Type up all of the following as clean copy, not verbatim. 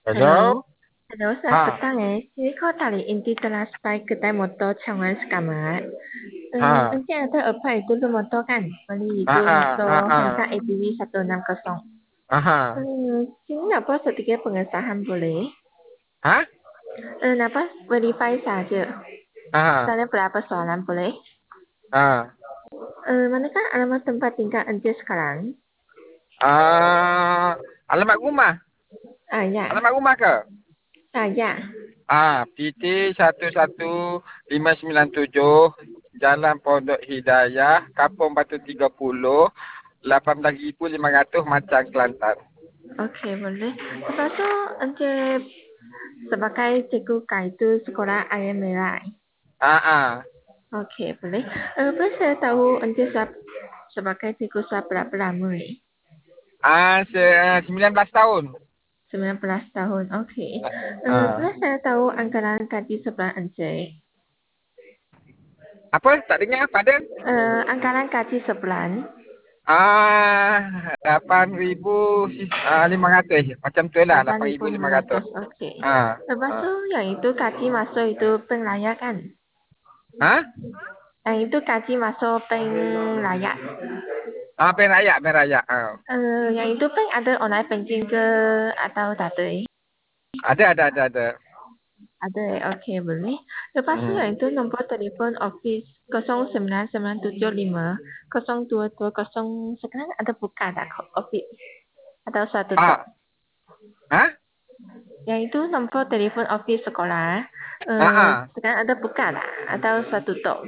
Hello. Hello, hello, selamat Ha, petang eh. Sini kau tali inti telah sampai kedai motor Changwan Sekamat. ha, Nanti ada apa itu tu motor kan? Beli ha, itu ha, motor ha, Honda ha, ADV 160. ha, Sini apa sedikit pengesahan boleh? ha, Napa verify saja. ha, Tanya berapa soalan boleh? ha. Manakah alamat tempat tinggal ente sekarang? Alamat rumah. Ya. Alamat rumah ke? Ya. PT 11597 Jalan Pondok Hidayah, Kampung Batu 30, 18,500 Macang, Kelantan. Okey, boleh. Lepas tu ente sebagai cikgu kaitu sekolah Ayam Merah. Ah, Okey, boleh. Boleh saya tahu ente sebagai cikgu berapa lama ni? 19 tahun. 19 tahun. Okey. Ah. Boleh saya tahu anggaran gaji sebulan ente? Apa? Tak dengar? Pardon? Anggaran gaji sebulan. 8,500. Macam tu lah, 8,500. 8,500. Okey. Ah, Lepas tu ah. yang itu gaji masuk itu peng layak kan? Ha? Yang itu gaji masuk peng layak. Pen rayak, pen rayak. Yang itu peng ada online banking ke atau tak ada? Ada. Ada, okey boleh. Lepas tu yang Hmm. itu nombor telefon office 09975 0220 sekarang ada buka tak office? Atau satu tok? Ah, ha? Yang itu nombor telefon office sekolah. Ah. Sekarang ada buka tak? Atau satu tok?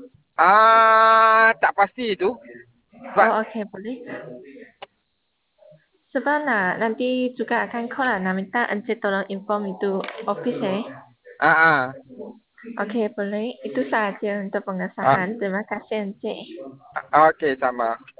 Tak pasti itu. Sebab, Oh okey boleh. Sebab nanti juga akan call lah. Nak minta encik tolong inform itu office eh. ah. Okey boleh. Itu sahaja untuk Ah, pengesahan. Terima kasih encik. okey, sama.